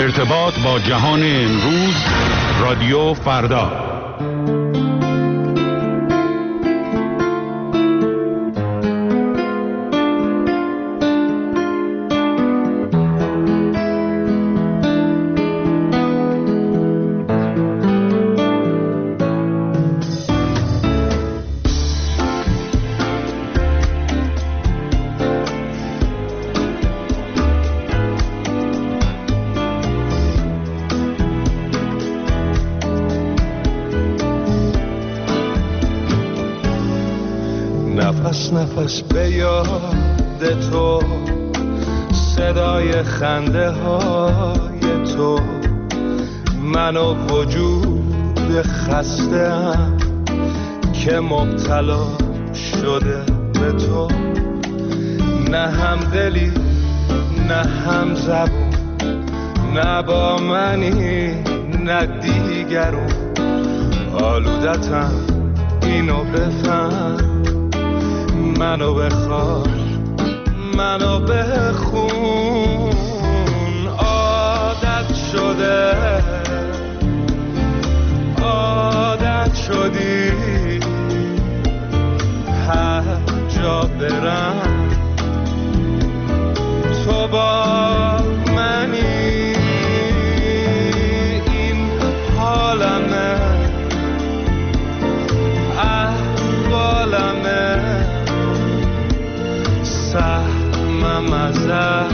ارتباط با جهان امروز، رادیو فردا. نفس نفس به یاد تو، صدای خنده های تو، من و وجود خسته‌ام که مبتلا شده به تو. نه هم دلی نه هم زبون، نه با منی نه دیگرون. آلودتم اینو بفهم، منو بخواه منو بخون. عادت شده عادت شدی، هر جا برم تو با منی. این حالمه احوالمه، سهمم ازت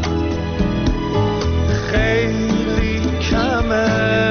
خیلی کمه.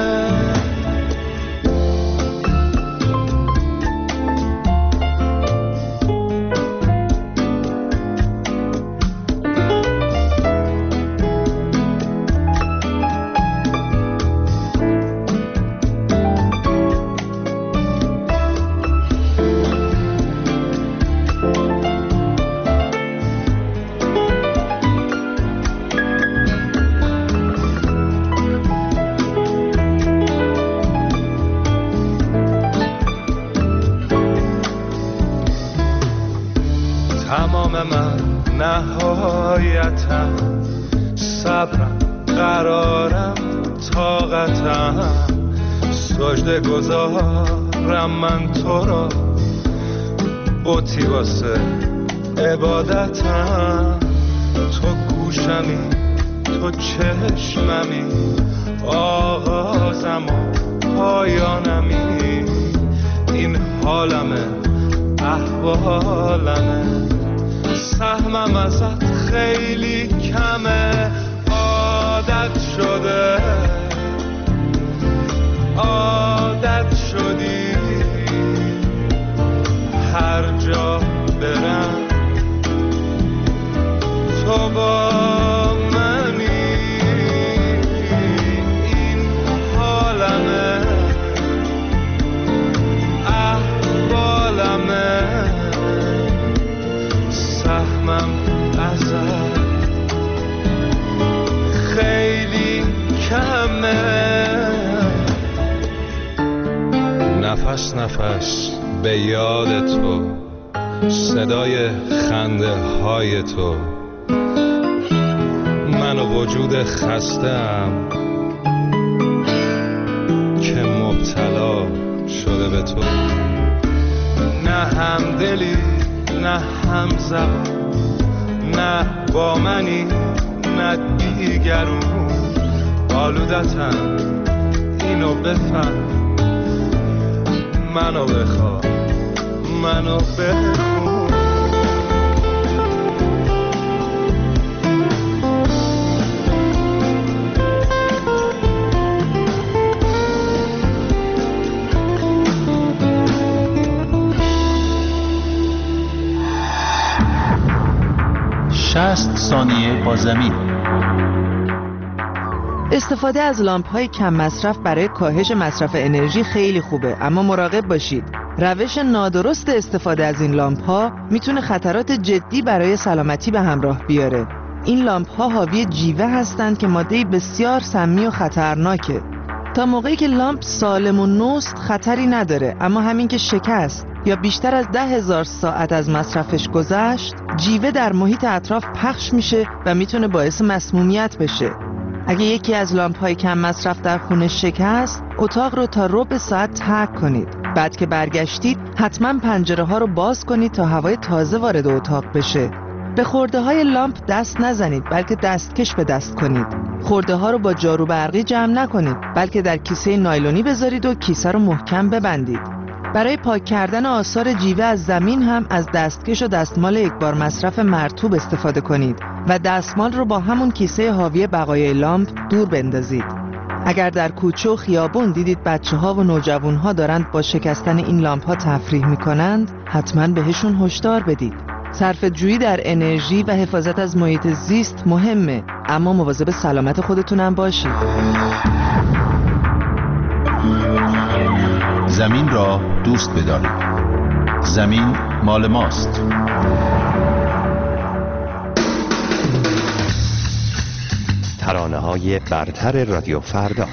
تمام من نهایتم، صبرم قرارم طاقتم، سجده گذارم من تو را، بوتی واسه عبادتم. تو گوشمی تو چشممی، آغازم و پایانمی. این حالمه احوالمه، سهمم ازت خیلی کمه. عادت شده عادت شدی، هر جا برم تو با منی. این حالمه احوالمه، سهمم ازت خیلی کمه. نفس نفس به یاد تو، صدای خنده های تو، من و وجود خسته‌ام که مبتلا شده به تو. نه هم دلی نه هم زبان، نه با منی نه دیگرون. آلودتم اینو بفهم، منو بخواه منو بخون. 60 ثانیه با زمین. استفاده از لامپ‌های کم مصرف برای کاهش مصرف انرژی خیلی خوبه، اما مراقب باشید. روش نادرست استفاده از این لامپ‌ها میتونه خطرات جدی برای سلامتی به همراه بیاره. این لامپ‌ها حاوی جیوه هستند که ماده بسیار سمی و خطرناکه. تا موقعی که لامپ سالم و نوست خطری نداره، اما همین که شکست یا بیشتر از 10,000 ساعت از مصرفش گذشت، جیوه در محیط اطراف پخش میشه و میتونه باعث مسمومیت بشه. اگه یکی از لامپ‌های کم مصرف در خونه شکست، اتاق رو تا ربع ساعت ترک کنید. بعد که برگشتید، حتما پنجره‌ها رو باز کنید تا هوای تازه وارد اتاق بشه. به خرده‌های لامپ دست نزنید، بلکه دستکش به دست کنید. خرده‌ها رو با جارو برقی جمع نکنید، بلکه در کیسه نایلونی بذارید و کیسه رو محکم ببندید. برای پاک کردن آثار جیوه از زمین هم از دستکش و دستمال یکبار مصرف مرطوب استفاده کنید و دستمال رو با همون کیسه حاوی بقایای لامپ دور بندازید. اگر در کوچه و خیابون دیدید بچه‌ها و نوجوان‌ها دارند با شکستن این لامپ‌ها تفریح می‌کنند، حتما بهشون هشدار بدید. صرفه‌جویی در انرژی و حفاظت از محیط زیست مهمه، اما مواظب سلامت خودتونم باشید. زمین را دوست بدارید. زمین مال ماست. ترانه‌های برتر رادیو فردا.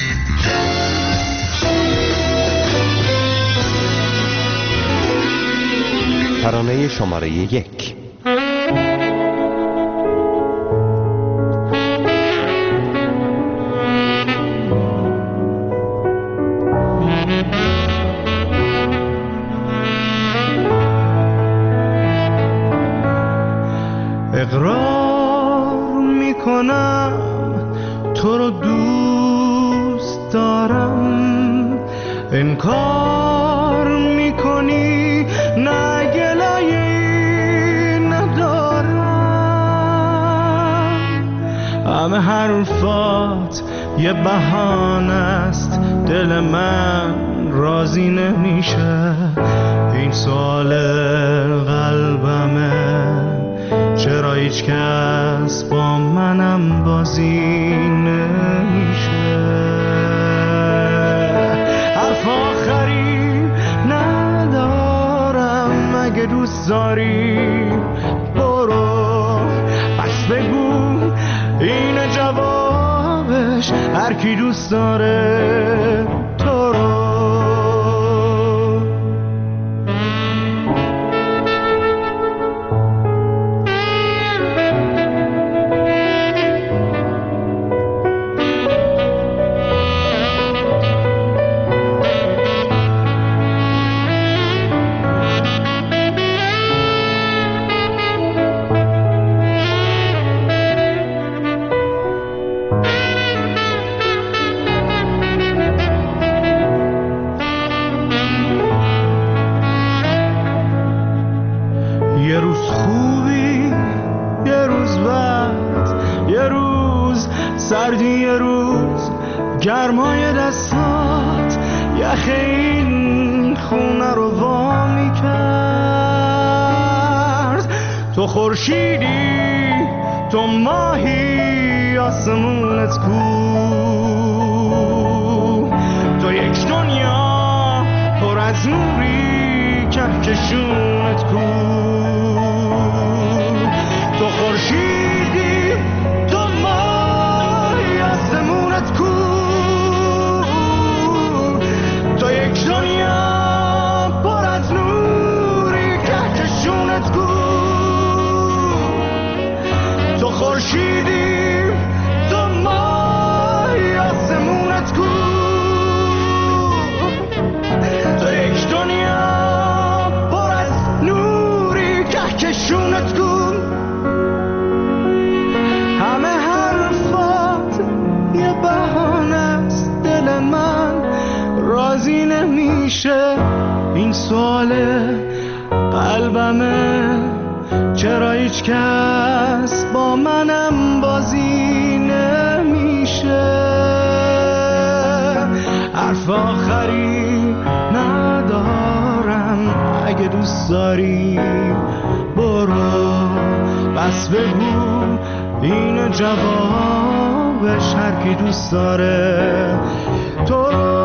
ترانه شماره 1. اقرار میکنم تو رو دوست دارم، انکار میکنی نه گلایی ندارم. همه حرفات یه بهانه است، دل من راضی نمیشه. این سوال قلبمه، چرا هیچ کس با منم بازی نمیشه. حرف آخری ندارم، اگه دوست داری برو، پس بگو این جوابش، هر کی دوست داره تو رو. یه روز خوبی، یه روز بد، یه روز سردی، یه روز گرمای دستات، یخ این خونه رو وا میکرد. تو خورشیدی، تو ماهی، آسمونت کو، تو یک دنیا پر از نوری، کهکشونت کو. تو خورشیدی، تو ماهی، آسمونت کو، تو یک دنیا پر از نوری، کهکشونت کو. تو خورشیدی، تو ماهی، آسمونت کو، تو یک دنیا پر از نوری، کهکشونت کو. همه حرفات یه بهانه است، دل من راضی نمیشه. این سوال قلبمه، چرا هیچ کس با منم بازی نمیشه. حرف آخری ندارم، اگه دوست داری برو، بس بگو این جوابش، هر کی دوست داره تو رو.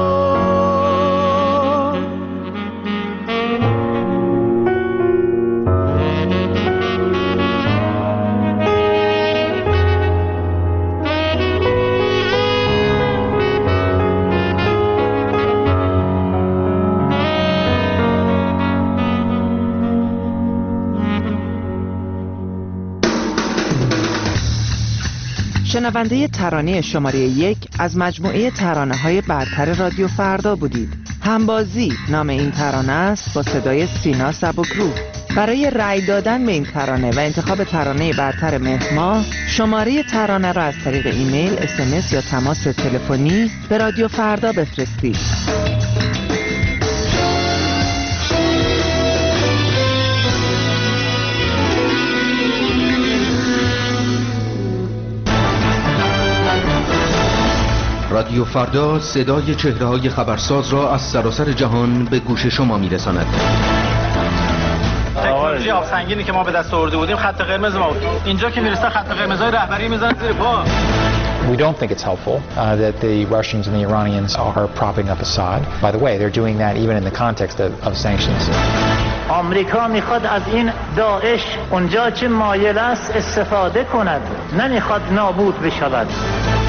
شنونده ترانه شماره 1 از مجموعه ترانه‌های برتر رادیو فردا بودید. همبازی نام این ترانه است با صدای سینا سبکرو. برای رأی دادن به این ترانه و انتخاب ترانه برتر مهر ماه، شماره ترانه را از طریق ایمیل، SMS یا تماس تلفنی به رادیو فردا بفرستید. رادیو فردا صدای چهره‌های خبرساز را از سراسر جهان به گوش شما می‌رساند. تکنولوژی آبسنگینی که ما به دست آورده بودیم خط قرمز ما بود. اینجا که میرسه خط قرمزای رهبری میزنن زیر پا. We don't think it's helpful that the Russians and the Iranians are propping up Assad. By the way, they're doing that even in the context of sanctions. آمریکا میخواد از این داعش اونجا که مایل است استفاده کند، نمیخواد نابود بشود.